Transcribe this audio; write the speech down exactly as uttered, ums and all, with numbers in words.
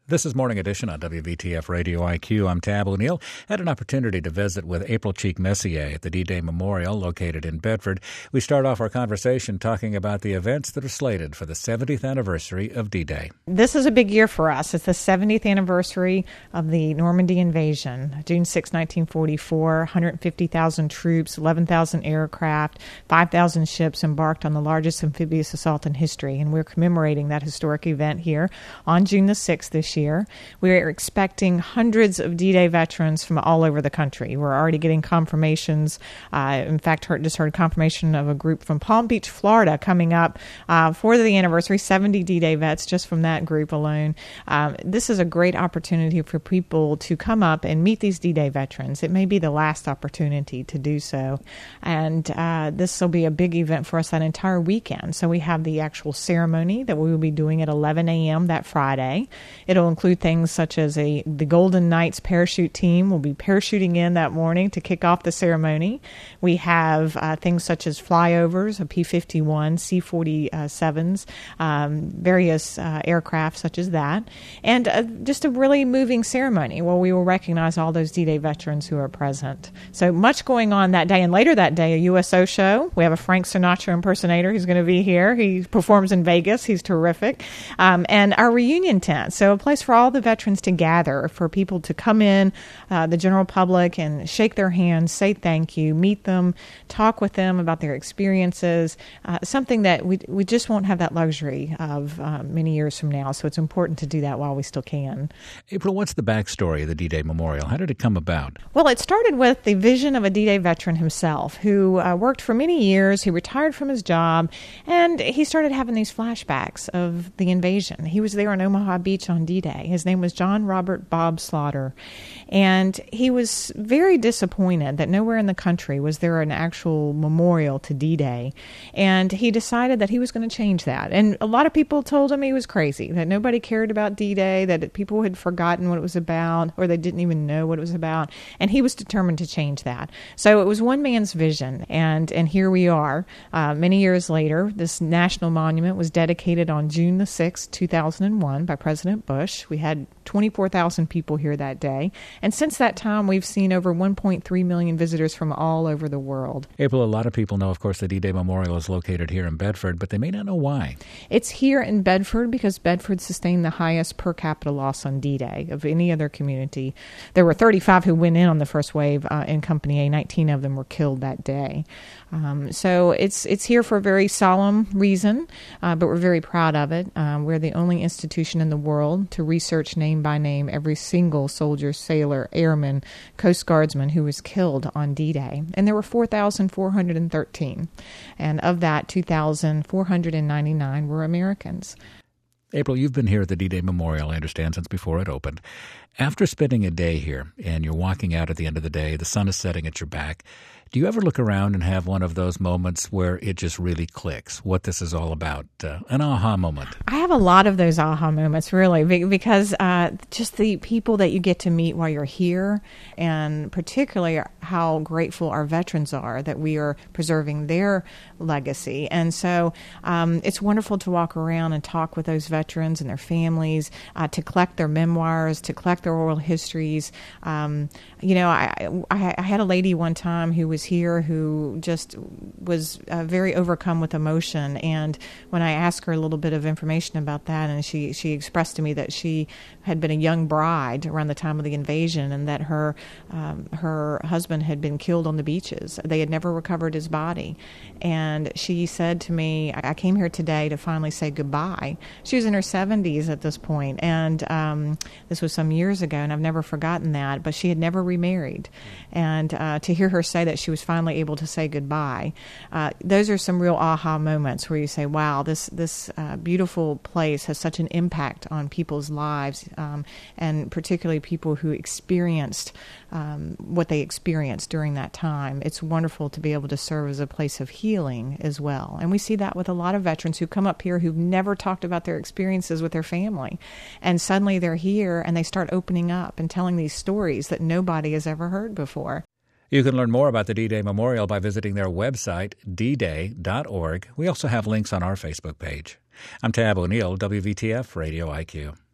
This is Morning Edition on W V T F Radio I Q. I'm Tab O'Neill. Had an opportunity to visit with April Cheek-Messier at the D-Day Memorial located in Bedford. We start off our conversation talking about the events that are slated for the seventieth anniversary of D-Day. This is a big year for us. It's the seventieth anniversary of the Normandy invasion. June sixth, nineteen forty-four, one hundred fifty thousand troops, eleven thousand aircraft, five thousand ships embarked on the largest amphibious assault in history. And we're commemorating that historic event here on June the sixth this year. Year. We are expecting hundreds of D-Day veterans from all over the country. We're already getting confirmations. Uh, in fact, heard, just heard confirmation of a group from Palm Beach, Florida, coming up uh, for the anniversary, seventy D-Day vets just from that group alone. Um, this is a great opportunity for people to come up and meet these D-Day veterans. It may be the last opportunity to do so. And uh, this will be a big event for us that entire weekend. So we have the actual ceremony that we will be doing at eleven a.m. that Friday. It'll include things such as a the Golden Knights parachute team will be parachuting in that morning to kick off the ceremony. We have uh, things such as flyovers, a P fifty-one, C forty-sevens, um, various uh, aircraft such as that, and uh, just a really moving ceremony where we will recognize all those D-Day veterans who are present. So much going on that day, and later that day, a U S O show. We have a Frank Sinatra impersonator who's going to be here. He performs in Vegas. He's terrific. Um, and our reunion tent. So a place for all the veterans to gather, for people to come in, uh, the general public, and shake their hands, say thank you, meet them, talk with them about their experiences, uh, something that we we just won't have that luxury of uh, many years from now. So it's important to do that while we still can. April, what's the backstory of the D-Day Memorial? How did it come about? Well, it started with the vision of a D-Day veteran himself who uh, worked for many years. He retired from his job, and he started having these flashbacks of the invasion. He was there on Omaha Beach on D-Day. His name was John Robert Bob Slaughter, and he was very disappointed that nowhere in the country was there an actual memorial to D-Day, and he decided that he was going to change that. And a lot of people told him he was crazy, that nobody cared about D-Day, that people had forgotten what it was about, or they didn't even know what it was about, and he was determined to change that. So it was one man's vision, and, and here we are. Uh, many years later, this national monument was dedicated on June the sixth, two thousand one by President Bush. We had twenty-four thousand people here that day. And since that time, we've seen over one point three million visitors from all over the world. April, a lot of people know, of course, the D-Day Memorial is located here in Bedford, but they may not know why. It's here in Bedford because Bedford sustained the highest per capita loss on D-Day of any other community. There were thirty-five who went in on the first wave uh, in Company A. nineteen of them were killed that day. Um, so it's it's here for a very solemn reason, uh, but we're very proud of it. Um, we're the only institution in the world to research name by name every single soldier, sailor, airman, Coast Guardsman who was killed on D-Day. And there were four thousand four hundred thirteen. And of that, two thousand four hundred ninety-nine were Americans. April, you've been here at the D-Day Memorial, I understand, since before it opened. After spending a day here and you're walking out at the end of the day, the sun is setting at your back, do you ever look around and have one of those moments where it just really clicks, what this is all about, uh, an aha moment? I have a lot of those aha moments, really, because uh, just the people that you get to meet while you're here, and particularly how grateful our veterans are that we are preserving their legacy. And so um, it's wonderful to walk around and talk with those veterans and their families, uh, to collect their memoirs, to collect their oral histories. Um, you know, I, I, I had a lady one time who was here who just was uh, very overcome with emotion, and when I asked her a little bit of information about that, and she she expressed to me that she had been a young bride around the time of the invasion, and that her um, her husband had been killed on the beaches. They had never recovered his body, and she said to me, I came here today to finally say goodbye. She was in her seventies at this point, and um, this was some years ago, and I've never forgotten that, but she had never remarried, and uh, to hear her say that she was finally able to say goodbye. Uh, those are some real aha moments where you say, wow, this this uh, beautiful place has such an impact on people's lives, um, and particularly people who experienced um, what they experienced during that time. It's wonderful to be able to serve as a place of healing as well. And we see that with a lot of veterans who come up here who've never talked about their experiences with their family. And suddenly they're here and they start opening up and telling these stories that nobody has ever heard before. You can learn more about the D-Day Memorial by visiting their website, d day dot org. We also have links on our Facebook page. I'm Tab O'Neill, W V T F Radio I Q.